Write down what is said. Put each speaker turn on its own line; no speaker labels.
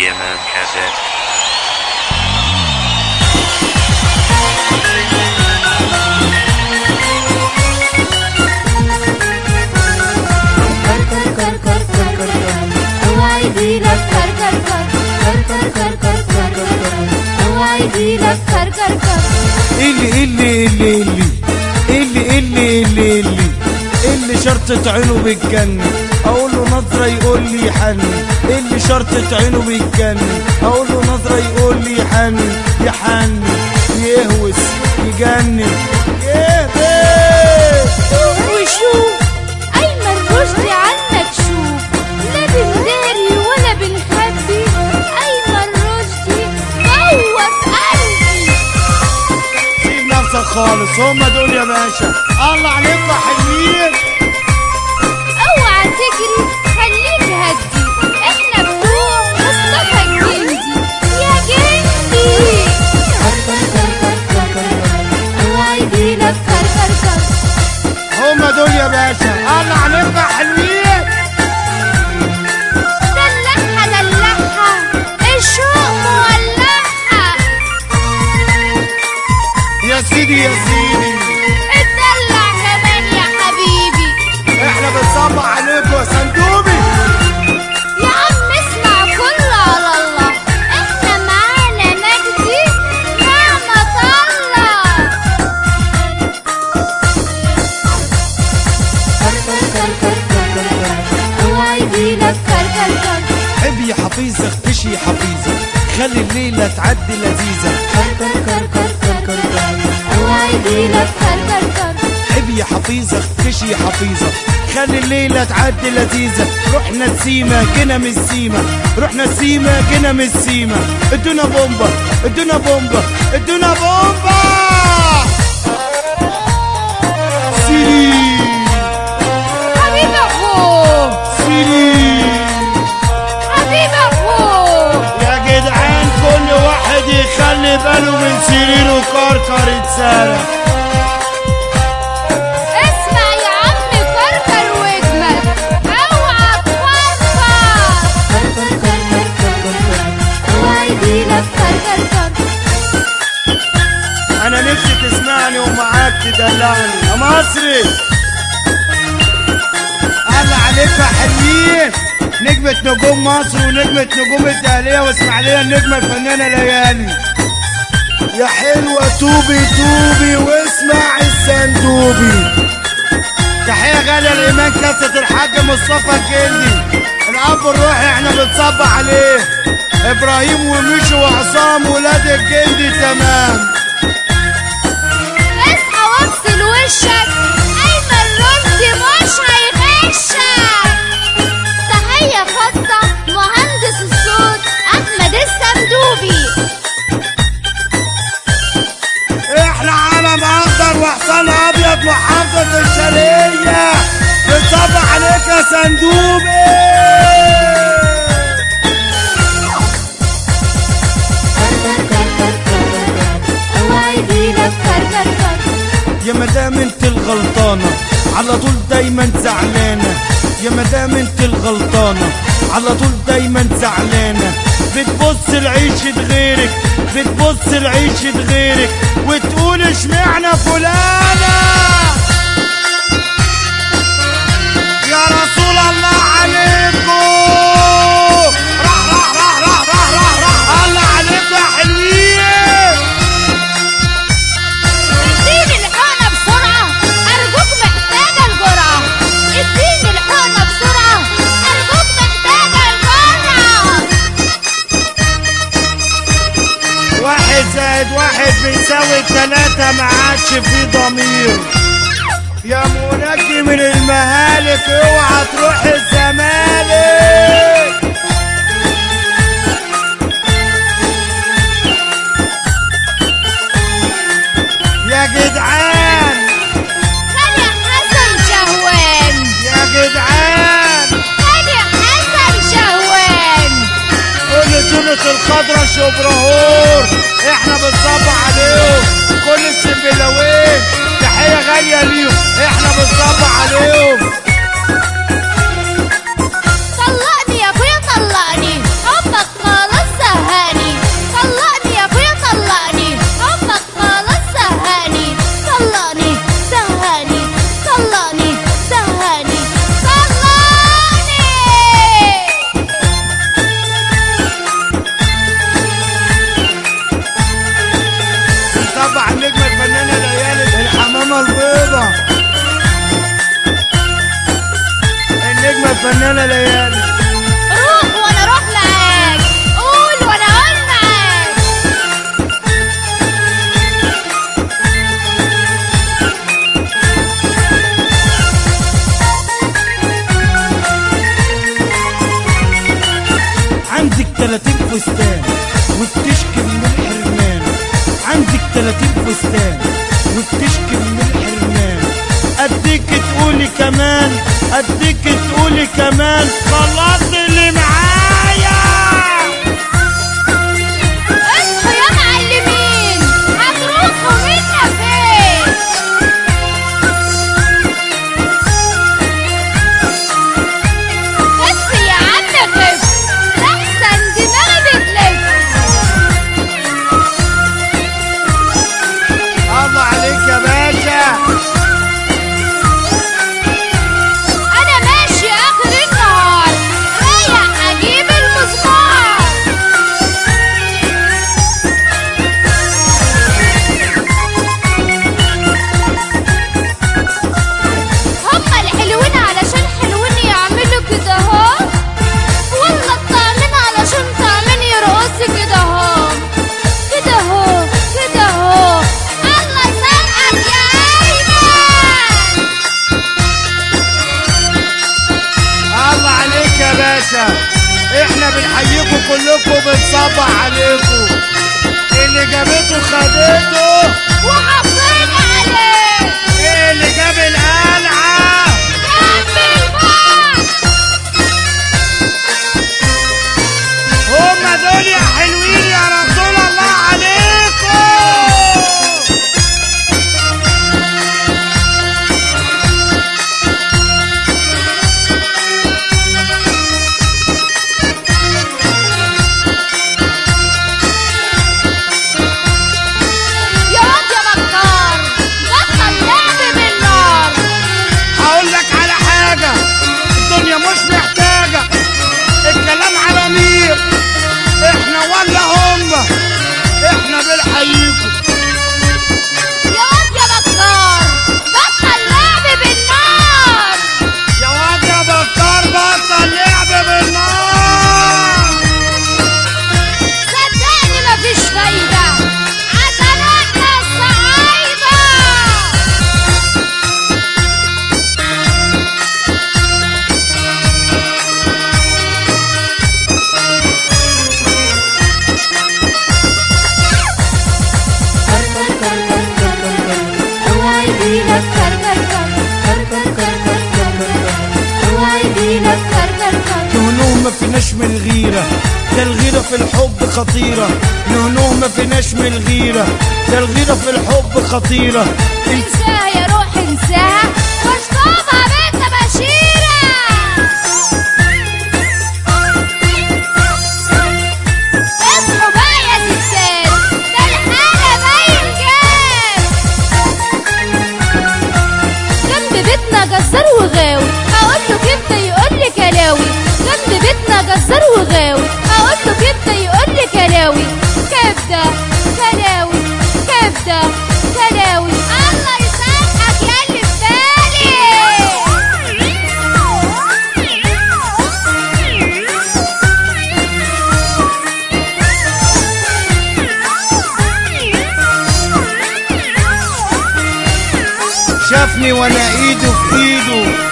DMM cassette.
اللي شرطة عينه بتجنن، اقول له نظرة يقول لي حنن. اللي شرطة عينه بتجنن، اقول له نظرة يقول لي حنن. يحنن يهوس يجنن يهبس.
وشوف ايمن رشدي عنك، شوف لا بنداري ولا بنخبي. ايمن رشدي جوه في قلبي.
سيب نفسك خالص، هما دول يا باشا. الله عليكم حلوين.
اوعى تجري خليك هدي، احنا بتوع مصطفى الجندي يا جندي. اوعى يجيلك كركركر.
هما دول يا باشا. الله عليكم حلوين.
دلعها دلعها الشوق مولعها.
يا سيدي يا سيدي،
اتدلع كمان يا حبيبي.
احنا بنصبح عليكم يا صندوبي.
يا عم اسمع كله على الله، احنا معانا مجدي نعمة الله. اوعى يجيلك كركركر.
حب يا حفيظة اختشي يا حفيظة، خلي الليلة تعدي لذيذة.
اوعى يجيلك كركركر.
حب يا حفيظة اختشي يا حفيظة، خلي الليلة تعدي لذيذة. رحنا السيما جينا من السيما، رحنا السيما جينا من السيما. ادونا بومبا ادونا بومبا ادونا بومبا. سيري
حبيب اخوه،
سيري
حبيب اخوه.
يا جدعان، كل واحد يخلي باله من سريره. كركر اتسرق.
اسمع يا عم كركر واجمل، اوعى تفرفر. اوعى يجيلك كركركر.
انا نفسي تسمعني ومعاك تدلعني يا مصري. الله عليك يا حلوين. نجمة نجوم مصر ونجمة نجوم الدهلية واسماعيلية، النجمة الفنانة ليالي. يا حلوة توبي توبي واسمع الصندوبي. تحية غالية لإيمان كاسة الحاج مصطفى الجندي، الأب الروحي. احنا بنصبح عليه إبراهيم وميشو وعصام ولاد الجندي. تمام.
اصحى واغسل وشك، ايمن رشدي مش هيغشك. تحية خاصة مهندس الصوت احمد الصندوبي.
احنا علم اخضر وحصان ابيض محافظة الشرقية. بنصبح عليك يا صندوبي.
اوعى يجيلك كركركر.
يا مدام انت الغلطانة على طول دايما زعلانة. يا مدام انت الغلطانة على طول دايما زعلانة. بتبص لعيشة غيرك، بتبص لعيشة غيرك وتقول اشمعنى فلانة. يا رسول الله عليكم. راح الله عليكم يا حلوين.
اديني الحقنة بسرعة ارجوك، محتاجة الجرعة. اديني الحقنة بسرعة ارجوك، محتاجة الجرعة.
1+1=3، ما عادش في ضمير. يا منجي من المهالك، اوعى تروح الزمالك. يا جدعان،
خالي حسن شهوان،
يا جدعان،
خالي حسن شهوان.
كل تونس الخضرا شبرهور احنا بنصبح عليهم. كل السنبلاوين تحية غالية ليهم، احنا بنصبح عليهم.
طلقني يا ابويا طلقني، حبك خالص
الفنانة ليالي.
روح وانا اروح معاك، قول وانا اقول معاك.
عندك 30 فستان وبتشكي من الحرمان، عندك 30 فستان وبتشكي من الحرمان، اديك تقولي كمان، اديك تقولي كمان خلاص اللي معايا.
اصحوا يا معلمين، هتروحوا منا فين؟ خف يا عم خف، لحسن دماغي بتلف.
الله عليك يا باشا.
انا ماشي اخر النهار، رايح اجيب المسمار. هما الحلوين علشان حلوين يعملوا كده اهو، ولا الطعمين علشان طعمين يرقصوا كده اهو، كده اهو كده اهو. الله يسامحك يا ايمن.
الله عليك يا باشا. احنا بنحييكم كلكم بنصبح عليكم، اللي جابته خدته
وحافظين عليه
اللي جاب القلعة.
جنب البحر.
هما دول يا حلوين يا رسول الله عليكم.
يا واد يا بكار، بطل لعب بالنار.
هقول لك على حاجة، الدنيا مش محتاجة الكلام على مين، احنا ولا هما، احنا بنحييكم.
يا واد يا بكار، بطل لعب بالنار.
يا واد يا بكار بطل لعب بالنار.
صدقني مفيش فايدة عشان احنا الصعايدة. اوعى يجيلك كركر، اوعى يجيلك كركر.
نهنوه ما فيناش من الغيرة، ده الغيرة في الحب خطيرة. نهنوه ما فيناش من الغيرة، ده الغيرة في الحب خطيرة.
انساها يا روح انساها، واشطبها بنت بشيرة. اصحوا بقى يا ستات، ده الحالة باين جاز. جنب بيتنا جزار وغاوي، اقول له كبده يقول لي كلاوي. جنب بيتنا جزار وغاوي، اقول له كبده يقول لي كلاوي. كبده كلاوي، كبده كلاوي. الله يسامحك يا اللي في
شافني وانا ايده في ايده